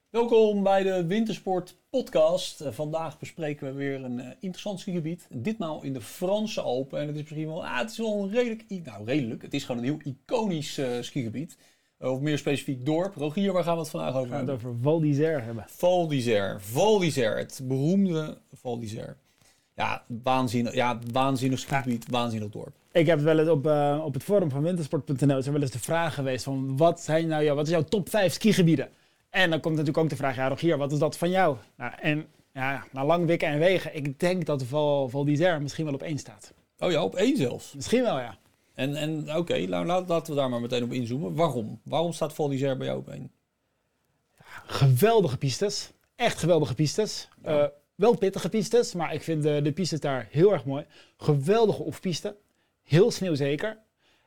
Welkom bij de Wintersport podcast. Vandaag bespreken we weer een interessant skigebied. Ditmaal in de Franse Alpen. En het is misschien wel, het is wel een redelijk. Het is gewoon een heel iconisch skigebied. Of meer specifiek dorp. Rogier, waar gaan we het vandaag over hebben? We gaan het over Val d'Isère hebben. Val d'Isère, het beroemde Val d'Isère. Ja, waanzinnig skigebied, waanzinnig dorp. Ik heb wel eens op het forum van wintersport.nl is er wel eens de vraag geweest van wat is jouw top 5 skigebieden? En dan komt natuurlijk ook de vraag, Rogier, wat is dat van jou? Nou, en na lang wikken en wegen, ik denk dat de Val d'Isère misschien wel op 1 staat. Oh ja, op 1 zelfs? Misschien wel, ja. En oké, laten we daar maar meteen op inzoomen. Waarom? Waarom staat Val d'Isère bij jou op 1? Ja, geweldige pistes. Echt geweldige pistes. Ja. Wel pittige pistes, maar ik vind de pistes daar heel erg mooi. Geweldige off-piste. Heel sneeuwzeker.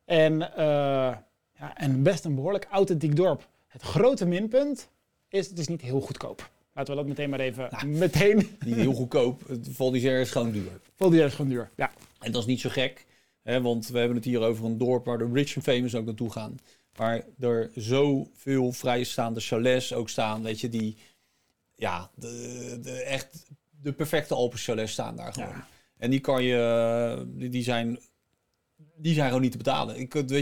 En best een behoorlijk authentiek dorp. Het grote minpunt is, het is niet heel goedkoop. Laten we dat meteen maar even... Niet heel goedkoop. Val d'Isère is gewoon duur. Val d'Isère is gewoon duur, ja. En dat is niet zo gek. Hè, want we hebben het hier over een dorp waar de rich and famous ook naartoe gaan. Waar er zoveel vrijstaande chalets ook staan. Weet je, die... Ja, echt de perfecte Alpenchalets staan daar gewoon. Ja. En die zijn gewoon niet te betalen.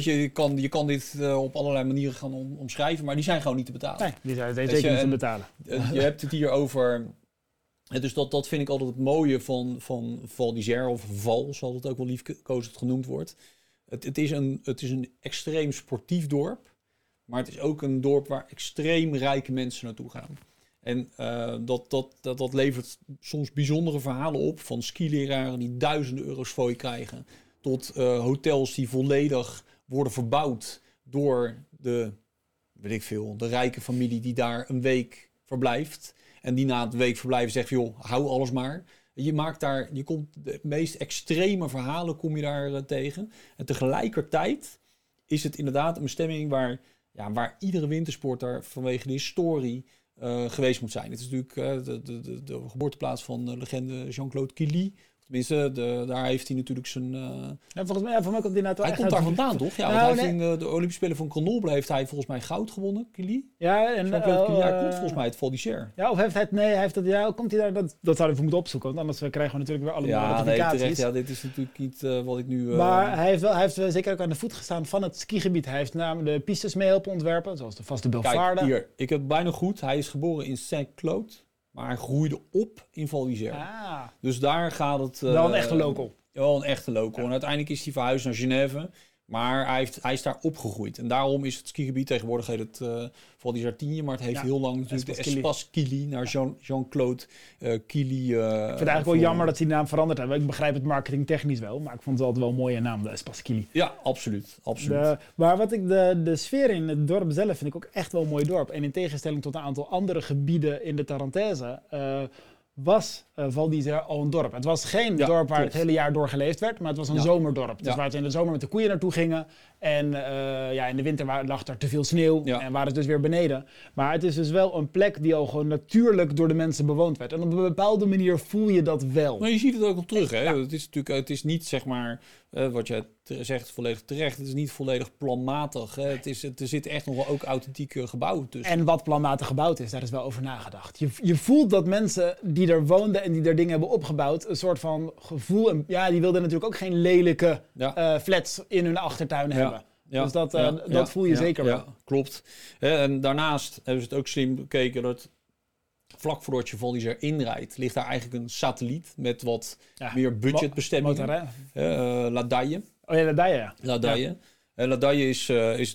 Je kan dit op allerlei manieren gaan omschrijven, maar die zijn gewoon niet te betalen. Nee, die zijn zeker niet te betalen. Je hebt het hier over... Dus dat vind ik altijd het mooie van Val d'Isère, of Val, zoals het ook wel liefkozend genoemd wordt. Het is een extreem sportief dorp, maar het is ook een dorp waar extreem rijke mensen naartoe gaan. En dat levert soms bijzondere verhalen op, van skileraren die duizenden euro's voor je krijgen, tot hotels die volledig worden verbouwd door de rijke familie die daar een week verblijft. En die na het week verblijven zegt, joh, hou alles maar. Je komt de meest extreme verhalen kom je daar tegen. En tegelijkertijd is het inderdaad een bestemming waar iedere wintersporter vanwege de historie geweest moet zijn. Het is natuurlijk de geboorteplaats van de legende Jean-Claude Killy. Tenminste, daar heeft hij natuurlijk zijn... volgens mij komt hij Hij komt daar vandaan, toch? Ja, hij heeft in de Olympische Spelen van Grenoble heeft hij volgens mij goud gewonnen, Killy. Ja, en Jean-Claude Killy, hij komt volgens mij uit Val d'Isère. Ja, of heeft hij het... Nee, hij heeft het... Ja, komt hij daar... Dat zouden we moeten opzoeken, want anders krijgen we natuurlijk weer allemaal notificaties. Nee, terecht. Ja, dit is natuurlijk niet wat ik nu... Maar hij heeft zeker ook aan de voet gestaan van het skigebied. Hij heeft namelijk de pistes mee helpen ontwerpen, zoals de vaste Belfarde. Kijk, hier. Ik heb het bijna goed. Hij is geboren in Saint-Claude. Maar hij groeide op in Val d'Isère. Ah. Dus daar gaat het... Wel een echte local. Wel een echte local. Ja. En uiteindelijk is hij verhuisd naar Genève. Maar hij is daar opgegroeid. En daarom is het skigebied tegenwoordig het Val d'Isère Tigne. Maar het heeft heel lang natuurlijk de Espace Killy naar Jean-Claude Killy. Ik vind het eigenlijk wel jammer dat die naam veranderd hebben. Ik begrijp het marketingtechnisch wel. Maar ik vond het altijd wel een mooie naam, de Espace Killy. Ja, absoluut. Maar wat ik de sfeer in het dorp zelf vind ik ook echt wel een mooi dorp. En in tegenstelling tot een aantal andere gebieden in de Tarentaise... was Val d'Isère al een dorp. Het was geen dorp waar het hele jaar door geleefd werd, maar het was een zomerdorp. Dus waar ze in de zomer met de koeien naartoe gingen. En in de winter lag er te veel sneeuw en waren ze dus weer beneden. Maar het is dus wel een plek die al gewoon natuurlijk door de mensen bewoond werd. En op een bepaalde manier voel je dat wel. Maar je ziet het ook nog terug. Hè? Het is niet, zeg maar, wat je zegt volledig terecht. Het is niet volledig planmatig. Hè? Er zitten echt nog wel ook authentieke gebouwen tussen. En wat planmatig gebouwd is, daar is wel over nagedacht. Je voelt dat mensen die er woonden en die er dingen hebben opgebouwd, een soort van gevoel. En die wilden natuurlijk ook geen lelijke flats in hun achtertuin hebben. Ja, dus dat voel je zeker wel. Ja, klopt. En daarnaast hebben ze het ook slim bekeken dat vlak voordat je Val d'Isère inrijdt, ligt daar eigenlijk een satelliet met wat meer budgetbestemmingen. La Daille. Oh ja, La Daille, ja. La Daille. La Daille is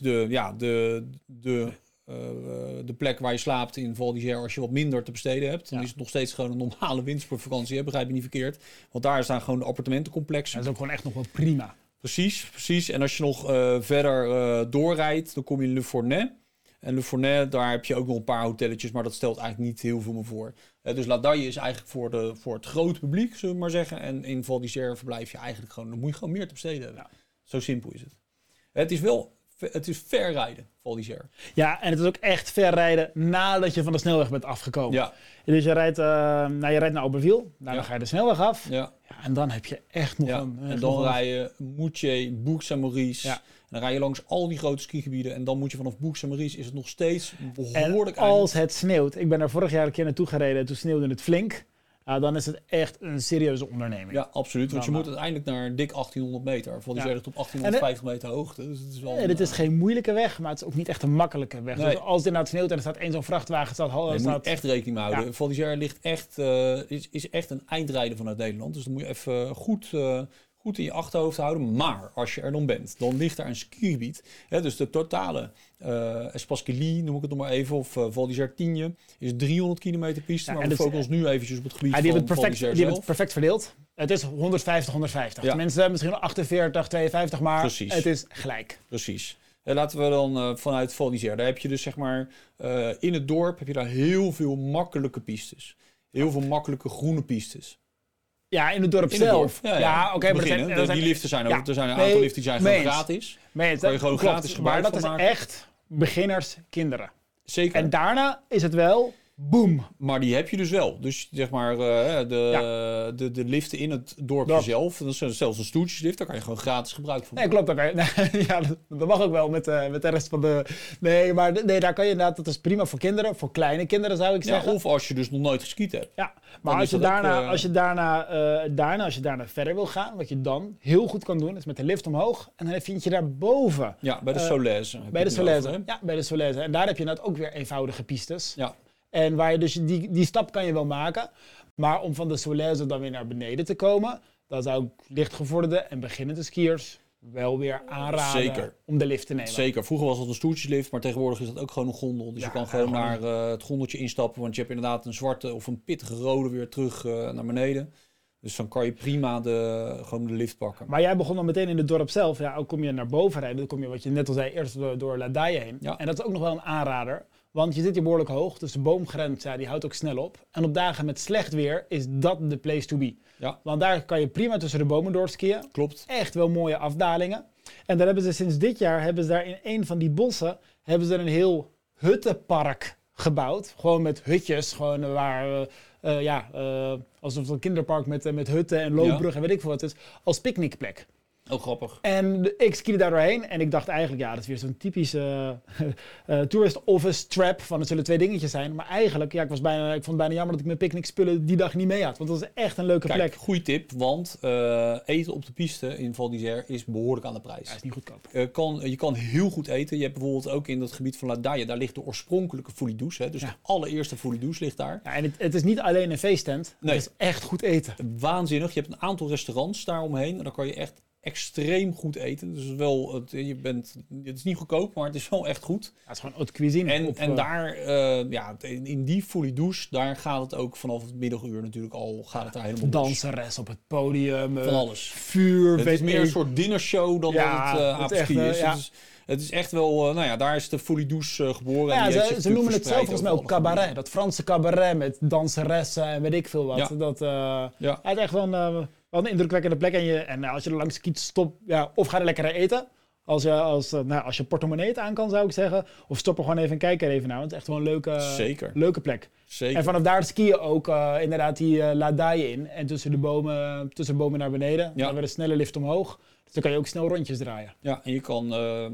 de plek waar je slaapt in Val d'Isère als je wat minder te besteden hebt. Dan is het nog steeds gewoon een normale wintersportvakantie, begrijp je niet verkeerd. Want daar staan gewoon de appartementencomplexen. Dat is ook gewoon echt nog wel prima. Precies. En als je nog verder doorrijdt, dan kom je in Le Fournet. En Le Fournet, daar heb je ook nog een paar hotelletjes, maar dat stelt eigenlijk niet heel veel meer voor. Dus La Daille is eigenlijk voor het grote publiek, zullen we maar zeggen. En in Val d'Isère verblijf je eigenlijk gewoon, dan moet je gewoon meer te besteden hebben. Ja. Zo simpel is het. Het is wel het is ver rijden, Val d'Isère. Ja, en het is ook echt ver rijden nadat je van de snelweg bent afgekomen. Ja. Dus je rijdt naar Aubervilliers, daarna ga je de snelweg af. Ja. Ja, en dan heb je echt nog een... En dan rij je Moutier, Bourg-Saint-Maurice. Ja. En dan rij je langs al die grote skigebieden. En dan moet je vanaf Bourg-Saint-Maurice is het nog steeds behoorlijk En als het sneeuwt, ik ben daar vorig jaar een keer naartoe gereden en toen sneeuwde het flink. Dan is het echt een serieuze onderneming. Ja, absoluut. Want je moet uiteindelijk naar ligt 1800 meter. Val d'Isère ligt op 1850 meter hoogte. Dus het is wel dit is geen moeilijke weg, maar het is ook niet echt een makkelijke weg. Nee. Dus als het inderdaad sneeuwt en er staat één zo'n vrachtwagen... Daar moet je echt rekening mee houden. Val d'Isère ligt echt, is echt een eindrijden vanuit Nederland. Dus dan moet je even goed in je achterhoofd houden. Maar als je er dan bent, dan ligt daar een skigebied. Dus de totale Espace-Quilly, noem ik het nog maar even, of Val d'Isère Tigne, is 300 kilometer piste. Maar we focussen ons nu eventjes op het gebied van Val d'Isère zelf. Die hebben het perfect verdeeld. Het is 150. Ja. Mensen misschien 48, 52, maar precies. Het is gelijk. Precies. Laten we dan vanuit Val d'Isère. Daar heb je dus zeg maar in het dorp heb je daar heel veel makkelijke pistes. Heel veel makkelijke groene pistes. Ja, in het dorp zelf. Ja, oké, maar die liften zijn ook. Er zijn een aantal liften die zijn gewoon gratis. Kan je gewoon gratis gebruik van maken. Maar dat is echt beginnerskinderen. Zeker. En daarna is het wel boom. Maar die heb je dus wel. Dus zeg maar de liften in het dorpje zelf. Dat is zelfs een stoeltjeslift. Daar kan je gewoon gratis gebruik van maken. Nee, klopt. Ja, dat mag ook wel met de rest van de... Nee, daar kan je inderdaad... Dat is prima voor kinderen. Voor kleine kinderen zou ik zeggen. Of als je dus nog nooit geskiet hebt. Ja, maar als je daarna verder wil gaan... Wat je dan heel goed kan doen... is met de lift omhoog. En dan vind je daarboven... Ja, bij de Solèze. Bij de Solèze. Ja, bij de Solèze. En daar heb je net ook weer eenvoudige pistes. Ja. En waar je dus die stap kan je wel maken. Maar om van de Solèze dan weer naar beneden te komen... dan zou ik lichtgevorderde en beginnende skiers wel weer aanraden om de lift te nemen. Zeker. Vroeger was dat een stoeltjeslift, maar tegenwoordig is dat ook gewoon een gondel. Dus je kan gewoon naar het gondeltje instappen. Want je hebt inderdaad een zwarte of een pittige rode weer terug naar beneden. Dus dan kan je prima gewoon de lift pakken. Maar jij begon dan meteen in het dorp zelf. Ja, ook kom je naar boven rijden. Dan kom je, wat je net al zei, eerst door La Daille heen. Ja. En dat is ook nog wel een aanrader. Want je zit hier behoorlijk hoog, dus de boomgrens die houdt ook snel op. En op dagen met slecht weer is dat de place to be. Ja. Want daar kan je prima tussen de bomen doorskiën. Klopt. Echt wel mooie afdalingen. En daar hebben ze sinds dit jaar, daar in een van die bossen, hebben ze een heel huttenpark gebouwd. Gewoon met hutjes, gewoon waar... alsof het een kinderpark met hutten en loopbruggen en weet ik veel wat is, als picknickplek. Oh, grappig. En ik skiede daar doorheen en ik dacht eigenlijk, dat is weer zo'n typische tourist office trap van het zullen twee dingetjes zijn. Maar eigenlijk, ik vond het bijna jammer dat ik mijn picknickspullen die dag niet mee had. Want dat was echt een leuke plek. Goeie tip, want eten op de piste in Val d'Isère is behoorlijk aan de prijs. Ja, is niet goedkoop. Je kan heel goed eten. Je hebt bijvoorbeeld ook in dat gebied van La Daille, daar ligt de oorspronkelijke Folie Douce. Dus de allereerste Folie Douce ligt daar. Ja, en het is niet alleen een feesttent, het is echt goed eten. Waanzinnig. Je hebt een aantal restaurants daaromheen en dan kan je echt extreem goed eten. Dus het is niet goedkoop, maar het is wel echt goed. Ja, het is gewoon haute cuisine. En daar, in die Folie Douce, daar gaat het ook vanaf het middaguur natuurlijk al, gaat het daar helemaal danseres op het podium. Van alles. Vuur. Het is meer een soort dinnershow dan dat het apres-ski is. Het is echt wel, daar is de Folie Douce geboren. Ja, en ze noemen het zelf volgens mij ook cabaret. Dat Franse cabaret met danseressen en weet ik veel wat. Ja. Het is echt wel een indrukwekkende plek. En als je er langs skiet, stop. Ja, of ga er lekker eten. Als je portemonnee aan kan, zou ik zeggen. Of stop er gewoon even en kijk er even naar. Want het is echt wel een leuke plek. Zeker. En vanaf daar skiën ook inderdaad die La Daille in. En tussen de bomen naar beneden. Dan weer een snelle lift omhoog. Dus dan kan je ook snel rondjes draaien. Ja, en je kan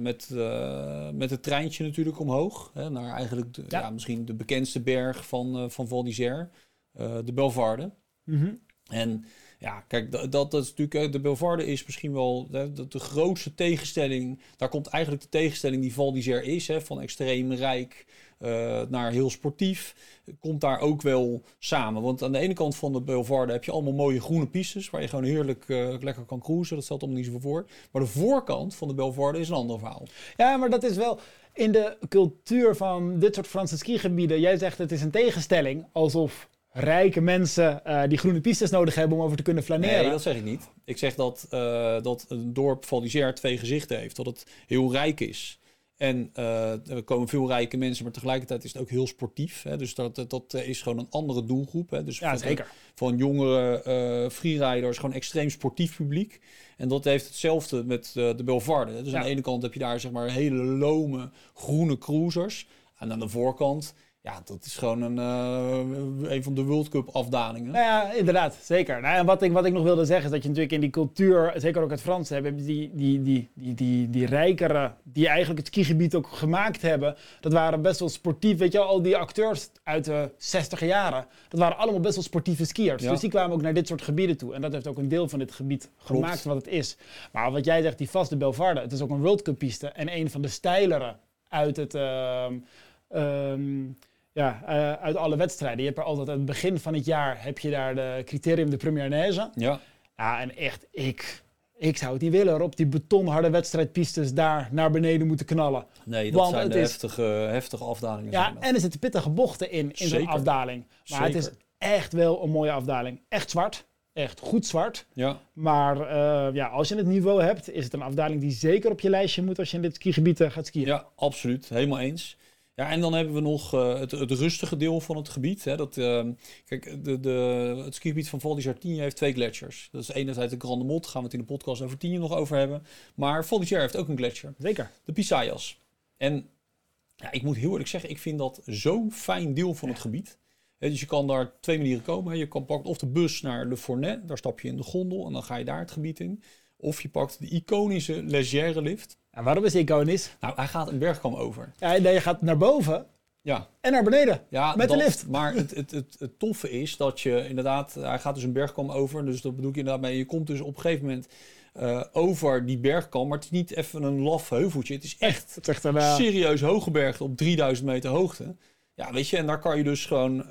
met het treintje natuurlijk omhoog. Naar eigenlijk misschien de bekendste berg van Val d'Isère. De Bellevarde. Mm-hmm. En ja, kijk, dat is natuurlijk... De Bellevarde is misschien wel de grootste tegenstelling. Daar komt eigenlijk de tegenstelling die Val d'Isère is. Van extreem rijk naar heel sportief. Komt daar ook wel samen. Want aan de ene kant van de Bellevarde heb je allemaal mooie groene pistes. Waar je gewoon heerlijk lekker kan cruisen. Dat stelt allemaal niet zoveel voor. Maar de voorkant van de Bellevarde is een ander verhaal. Ja, maar dat is wel... In de cultuur van dit soort Franse skigebieden... Jij zegt het is een tegenstelling. Alsof... rijke mensen die groene pistes nodig hebben om over te kunnen flaneren. Nee, dat zeg ik niet. Ik zeg dat een dorp Val d'Isère twee gezichten heeft. Dat het heel rijk is. En er komen veel rijke mensen, maar tegelijkertijd is het ook heel sportief. Hè? Dus dat is gewoon een andere doelgroep. Hè? Dus Ja, zeker. Van jongere freeriders, gewoon extreem sportief publiek. En dat heeft hetzelfde met de Belvarde. Hè? Dus aan de ene kant heb je daar zeg maar hele lome groene cruisers. En aan de voorkant, ja, dat is gewoon een van de World Cup afdalingen. Nou ja, inderdaad, zeker. Nou, en wat ik nog wilde zeggen is dat je natuurlijk in die cultuur, zeker ook het Frans hebben, die rijkere, die eigenlijk het skigebied ook gemaakt hebben, dat waren best wel sportief. Weet je, al die acteurs uit de 60 jaren, dat waren allemaal best wel sportieve skiers. Ja. Dus die kwamen ook naar dit soort gebieden toe. En dat heeft ook een deel van dit gebied gemaakt wat het is. Maar wat jij zegt, die Vals de Belvarde, het is ook een World Cup piste en een van de steilere uit het... uit alle wedstrijden. Je hebt er altijd aan het begin van het jaar heb je daar de criterium de Première Neige. Ja. Ja, en echt, ik zou het niet willen op die betonharde wedstrijdpistes daar naar beneden moeten knallen. Nee, dat zijn de heftige afdalingen. Ja, en er zitten pittige bochten in zo'n afdaling. Maar het is echt wel een mooie afdaling. Echt zwart. Echt goed zwart. Ja. Maar als je het niveau hebt, is het een afdaling die zeker op je lijstje moet als je in dit skigebied gaat skiën. Ja, absoluut. Helemaal eens. Ja, en dan hebben we nog het rustige deel van het gebied. Hè. Kijk, het skigebied van Val di Sartigny heeft 2 gletsjers. Dat is enerzijds de Grande Motte, gaan we het in de podcast over 10 nog over hebben. Maar Val di Cher heeft ook een gletsjer. Zeker. De Pisayas. En ja, ik moet heel eerlijk zeggen, ik vind dat zo'n fijn deel van het gebied. Dus je kan daar 2 manieren komen. Je kan pakken of de bus naar Le Fournet, daar stap je in de gondel en dan ga je daar het gebied in. Of je pakt de iconische Legère lift. En waarom is die iconisch? Nou, hij gaat een bergkam over. Ja, nee, je gaat naar boven en naar beneden met de lift. Maar het toffe is dat je inderdaad... Hij gaat dus een bergkam over, dus dat bedoel ik inderdaad mee. Je komt dus op een gegeven moment over die bergkam, maar het is niet even een laf heuveltje. Het is echt een serieus hoge berg op 3000 meter hoogte. Ja, weet je, en daar kan je dus gewoon...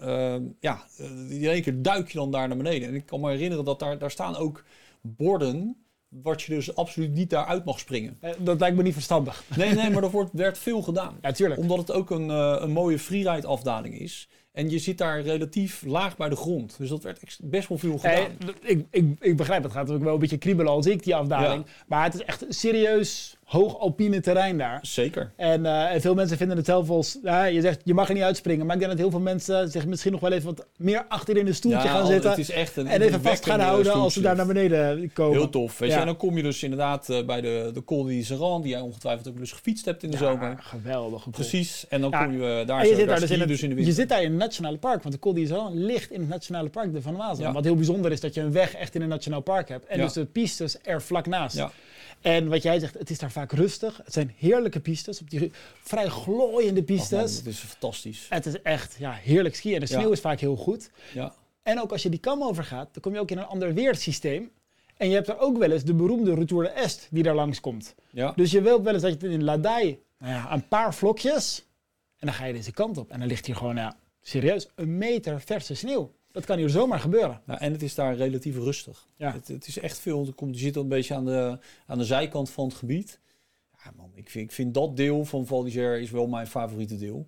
in één keer duik je dan daar naar beneden. En ik kan me herinneren dat daar staan ook borden... wat je dus absoluut niet daaruit mag springen. Dat lijkt me niet verstandig. Nee, maar er werd veel gedaan. Ja, tuurlijk. Omdat het ook een mooie freeride afdaling is. En je zit daar relatief laag bij de grond. Dus dat werd best wel veel gedaan. Ik begrijp, het gaat natuurlijk wel een beetje kriebelen als ik die afdaling. Ja. Maar het is echt serieus hoog alpine terrein daar. Zeker. En veel mensen vinden het zelf als... je zegt, je mag er niet uitspringen. Maar ik denk dat heel veel mensen zich misschien nog wel even wat meer achter in een stoeltje gaan zitten. Het is echt en even vast gaan houden als ze daar naar beneden komen. Heel tof. Weet je? En dan kom je dus inderdaad bij de Col d'Iseran, die jij ongetwijfeld ook dus gefietst hebt in de zomer. Geweldig. Precies. En dan kom je daar zo. Je zit daar in het nationale park. Want de Col d'Iseran ligt in het nationale park de Van Wazen. Ja. Wat heel bijzonder is dat je een weg echt in een nationaal park hebt. En dus de pistes er vlak naast. Ja. En wat jij zegt, het is daar vaak rustig. Het zijn heerlijke pistes, op die vrij glooiende pistes. Het is fantastisch. Het is echt heerlijk skiën. En de sneeuw is vaak heel goed. Ja. En ook als je die kam overgaat, dan kom je ook in een ander weersysteem. En je hebt er ook wel eens de beroemde Retour de Est die daar langs komt. Ja. Dus je wilt wel eens dat je in Ladaille een paar vlokjes... en dan ga je deze kant op. En dan ligt hier gewoon, serieus, 1 meter verse sneeuw. Dat kan hier zomaar gebeuren. Nou, en het is daar relatief rustig. Ja. Het is echt veel. Je zit al een beetje aan de zijkant van het gebied. Ja, man, ik vind dat deel van Val d'Isère is wel mijn favoriete deel.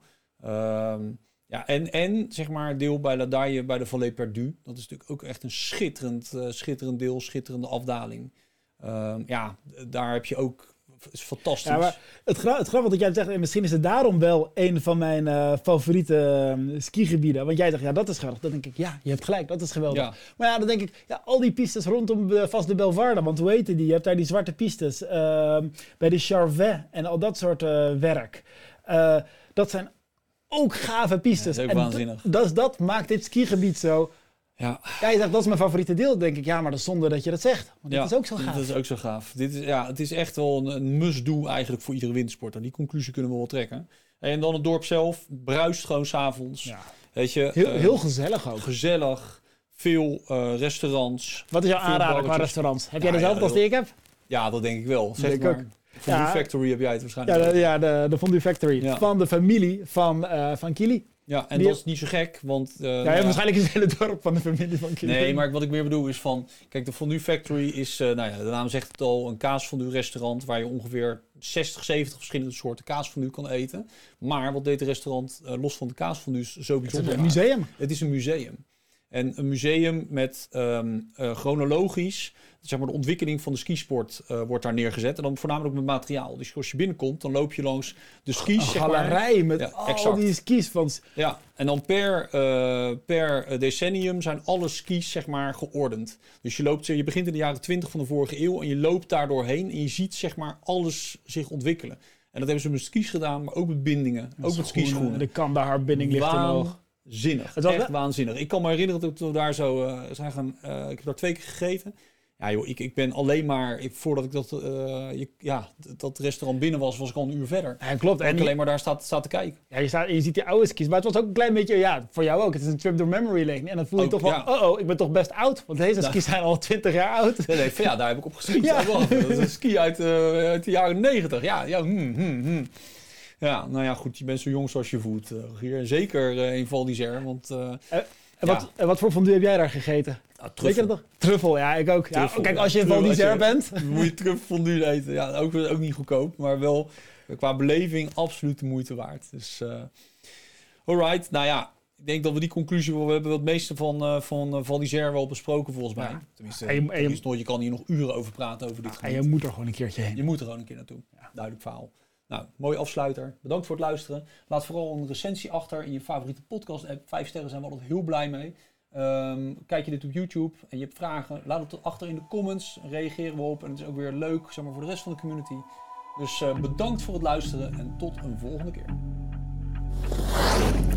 En zeg maar deel bij Ladaille, bij de Vallée Perdue. Dat is natuurlijk ook echt een schitterend deel, schitterende afdaling. Daar heb je ook... is fantastisch. Ja, maar het grappige dat jij zegt, en misschien is het daarom wel een van mijn favoriete skigebieden. Want jij zegt, dat is geweldig. Dan denk ik, je hebt gelijk, dat is geweldig. Ja. Maar dan denk ik, al die pistes rondom Vals de Belvarde, want hoe heet die? Je hebt daar die zwarte pistes bij de Charvet en al dat soort werk. Dat zijn ook gave pistes. Ja, dat is ook waanzinnig. Dat maakt dit skigebied zo... Ja, je zegt, dat is mijn favoriete deel. Dan denk ik, maar dat is zonde dat je dat zegt. Want dit is ook zo gaaf. Dat is ook zo gaaf. Het is echt wel een must-do eigenlijk voor iedere wintersporter. Die conclusie kunnen we wel trekken. En dan het dorp zelf bruist gewoon 's avonds. Ja. Weet je, heel gezellig ook. Gezellig. Veel restaurants. Wat is jouw aanrader qua restaurants? Heb jij dezelfde als die ik heb? Ja, dat denk ik wel. Zeg maar. Ook. Fondue Factory heb jij het waarschijnlijk. De Fondue Factory. Ja. Van de familie van Kili. Ja, en dat is niet zo gek, want... waarschijnlijk is het hele dorp van de familie van Kili. Nee, maar wat ik meer bedoel is van... Kijk, de Fondue Factory is, de naam zegt het al, een kaasfondue restaurant... waar je ongeveer 60, 70 verschillende soorten kaasfondue kan eten. Maar wat deed het restaurant los van de kaasfondue zo bijzonder? Het is een museum. Het is een museum. En een museum met chronologisch, zeg maar de ontwikkeling van de skisport wordt daar neergezet. En dan voornamelijk met materiaal. Dus als je binnenkomt, dan loop je langs de skis. Een galerij met al die skis. Ja, en dan per decennium zijn alle skis zeg maar geordend. Dus je begint in de jaren 20 van de vorige eeuw en je loopt daar doorheen en je ziet zeg maar alles zich ontwikkelen. En dat hebben ze met skis gedaan, maar ook met bindingen. Ook met skischoenen. De Kandahar-binding ligt er nog. Waanzinnig. Echt waanzinnig. Ik kan me herinneren dat we daar zo zijn gaan... ik heb daar 2 keer gegeten. Ja joh, ik ben alleen maar... voordat ik dat restaurant binnen was ik al een uur verder. Ja, klopt. En alleen maar daar staat te kijken. Ja, je ziet die oude skis. Maar het was ook een klein beetje... Ja, voor jou ook. Het is een trip door memory lane. En dan voel je toch wel... ik ben toch best oud. Want deze skis zijn al 20 jaar oud. Nee, daar heb ik op geskiet. Ja. Dat is een ski uit de jaren 90. Ja. Ja, nou ja, goed. Je bent zo jong zoals je voelt, Rogier. En zeker in Val d'Isère, want... En wat voor fondue heb jij daar gegeten? Truffel. Weet je dat toch? Truffel, ja, ik ook. Ja, kijk, als je in Val d'Isère bent... moet je truffelfondue eten. Ja, ook niet goedkoop, maar wel qua beleving absoluut de moeite waard. Dus, alright. Nou ja, ik denk dat we die conclusie... We hebben het meeste van Val d'Isère wel besproken volgens mij. Ja. Tenminste, je kan hier nog uren over praten over dit gebied. En je moet er gewoon een keertje heen. Je moet er gewoon een keer naartoe. Ja. Duidelijk verhaal. Nou, mooi afsluiter. Bedankt voor het luisteren. Laat vooral een recensie achter in je favoriete podcast-app. 5 sterren zijn we altijd heel blij mee. Kijk je dit op YouTube en je hebt vragen, laat het achter in de comments. Reageren we op en het is ook weer leuk zeg maar, voor de rest van de community. Dus bedankt voor het luisteren en tot een volgende keer.